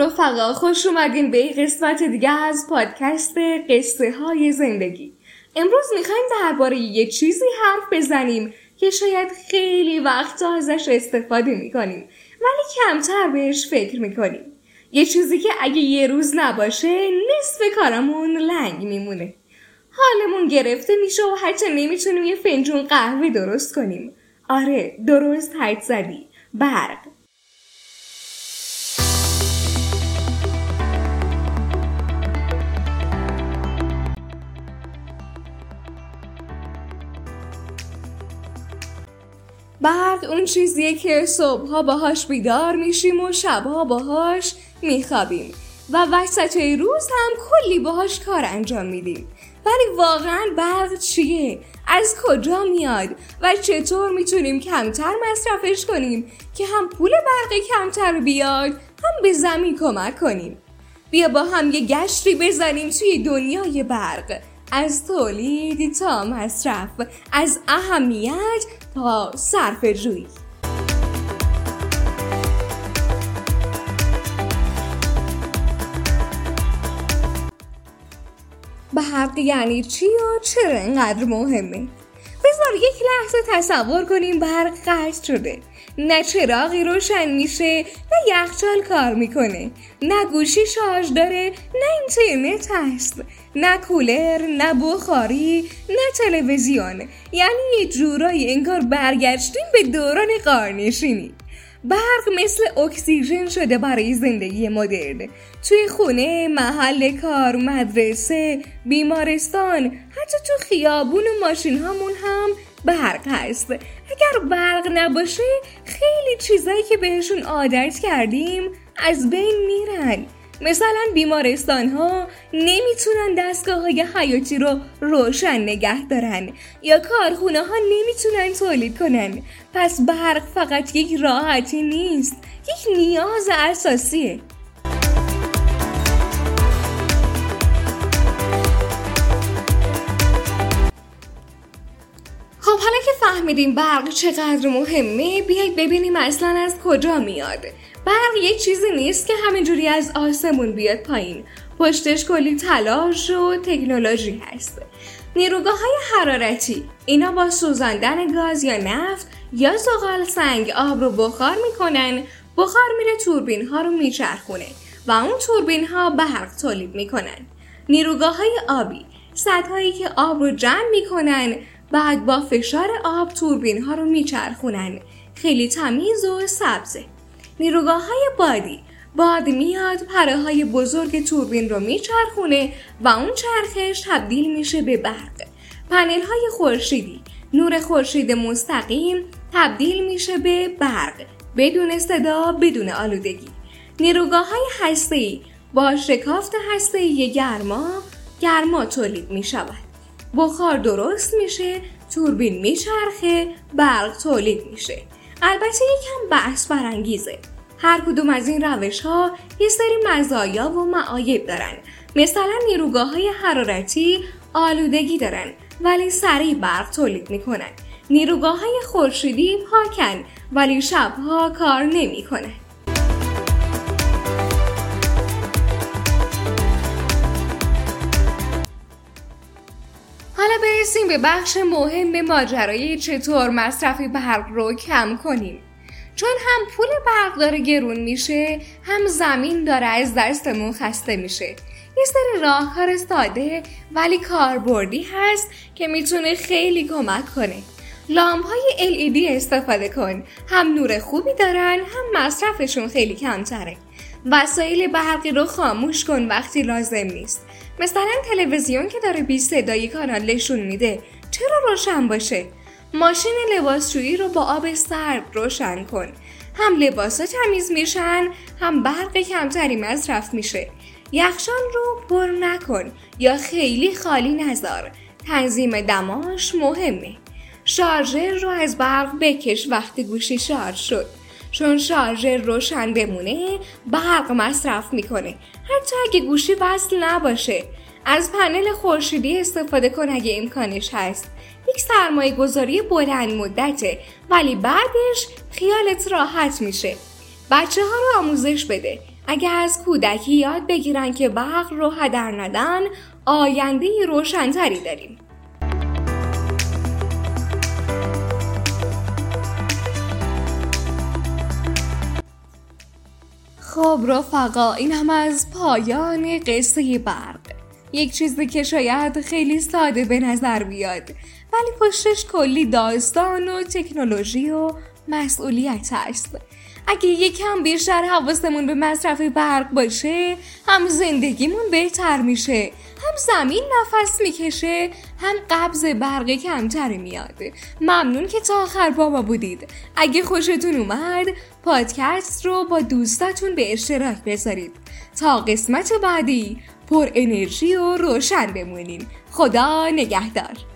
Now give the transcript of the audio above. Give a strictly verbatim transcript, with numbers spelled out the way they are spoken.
رفقا، خوش اومدین به این قسمت دیگه از پادکست قصه های زندگی. امروز میخوایم درباره یه چیزی حرف بزنیم که شاید خیلی وقتا ازش استفاده میکنیم ولی کمتر بهش فکر میکنیم. یه چیزی که اگه یه روز نباشه نصف کارمون لنگ میمونه. حالمون گرفته میشه و حتی نمیتونیم یه فنجون قهوه درست کنیم. آره، درست حد زدی، برق. برق اون چیزیه که صبحها باهاش بیدار میشیم و شبها باهاش میخوابیم و وسط روز هم کلی باهاش کار انجام میدیم. ولی واقعا برق چیه؟ از کجا میاد؟ و چطور میتونیم کمتر مصرفش کنیم که هم پول برق کمتر بیاد هم به زمین کمک کنیم؟ بیا با هم یه گشتی بزنیم توی دنیای برق، از تولید تا مصرف، از اهمیت تا صرفه‌جویی. برق یعنی چی و چرا اینقدر مهمه؟ بذار یک لحظه تصور کنیم برق قطع شده. نه چراغی روشن میشه، نه یخچال کار میکنه، نه گوشی شارژ داره، نه اینترنت هست، نه کولر، نه بخاری، نه تلویزیون. یعنی یه جورایی انگار برگشتیم به دوران غارنشینی. برق مثل اکسیژن شده برای زندگی مدرن. توی خونه، محل کار، مدرسه، بیمارستان، حتی تو خیابون و ماشین هامون هم برق هست. اگر برق نباشه خیلی چیزایی که بهشون عادت کردیم از بین میرن. مثلا بیمارستان ها نمیتونن دستگاه های حیاتی رو روشن نگه دارن یا کارخونه ها نمیتونن تولید کنن. پس برق فقط یک راحتی نیست، یک نیاز اساسیه. خب حالا که فهمیدیم برق چقدر مهمه، بیایید ببینیم اصلا از کجا میاد. برق یک چیزی نیست که همینجوری از آسمون بیاد پایین. پشتش کلی تلاش و تکنولوژی هست. نیروگاه‌های حرارتی، اینا با سوزاندن گاز یا نفت یا زغال سنگ آب رو بخار میکنن. بخار میره توربین ها رو میچرخونه و اون توربین ها برق تولید میکنن. نیروگاه‌های آبی، سدهایی که آب رو جمع میکنن، بعد با فشار آب توربین ها رو میچرخونن. خیلی تمیز و سبزه. نیروگاه‌های بادی، باد میاد پره های بزرگ توربین رو میچرخونه و اون چرخش تبدیل میشه به برق. پنل های خورشیدی، نور خورشید مستقیم تبدیل میشه به برق بدون صدا، بدون آلودگی. نیروگاه‌های هسته‌ای، با شکافت هسته‌ای گرما، گرما تولید میشود. بخار درست میشه، توربین میچرخه، برق تولید میشه. البته یکم بحث برانگیزه. هر کدوم از این روش ها یه سری مزایا و معایب دارن. مثلا نیروگاه‌های حرارتی آلودگی دارن ولی سریع برق تولید میکنن. نیروگاه‌های خورشیدی پاکن ولی شبها کار نمیکنن. حالا برسیم به بخش مهم ماجرای چطور مصرف برق رو کم کنیم. چون هم پول برق داره گرون میشه، هم زمین داره از دستمون خسته میشه. یه سری راهکار ساده ولی کاربردی هست که میتونه خیلی کمک کنه. لامپ‌های ال ای دی استفاده کن. هم نور خوبی دارن، هم مصرفشون خیلی کمتره. وسایل برقی رو خاموش کن وقتی لازم نیست. مثلا تلویزیون که داره بی صدایی کانال نشون میده، چرا روشن باشه؟ ماشین لباسشویی رو با آب سرد روشن کن. هم لباسا تمیز میشن، هم برق کمتری مصرف میشه. یخچال رو پر نکن یا خیلی خالی نذار. تنظیم دماش مهمه. شارژر رو از برق بکش وقتی گوشی شارژ شد. چون شارژر روشن بمونه برق مصرف میکنه. حتی اگه گوشی وصل نباشه. از پنل خورشیدی استفاده کن اگه امکانش هست. یک سرمایه گذاری بلند مدته ولی بعدش خیالت راحت میشه. بچه ها رو آموزش بده. اگه از کودکی یاد بگیرن که برق رو هدر ندن، آینده روشن‌تری داریم. خب رفقا، این هم از پایان قصه برق. یک چیزی که شاید خیلی ساده به نظر بیاد ولی پشتش کلی داستان و تکنولوژی و مسئولیت هست. اگه یکم بیشتر حواسمون به مصرف برق باشه، هم زندگیمون بهتر میشه، هم زمین نفس میکشه، هم قبض برق کمتری میاد. ممنون که تا آخر با ما بودید. اگه خوشتون اومد، پادکست رو با دوستاتون به اشتراک بذارید تا قسمت بعدی پر انرژی و روشن بمونین. خدا نگهدار.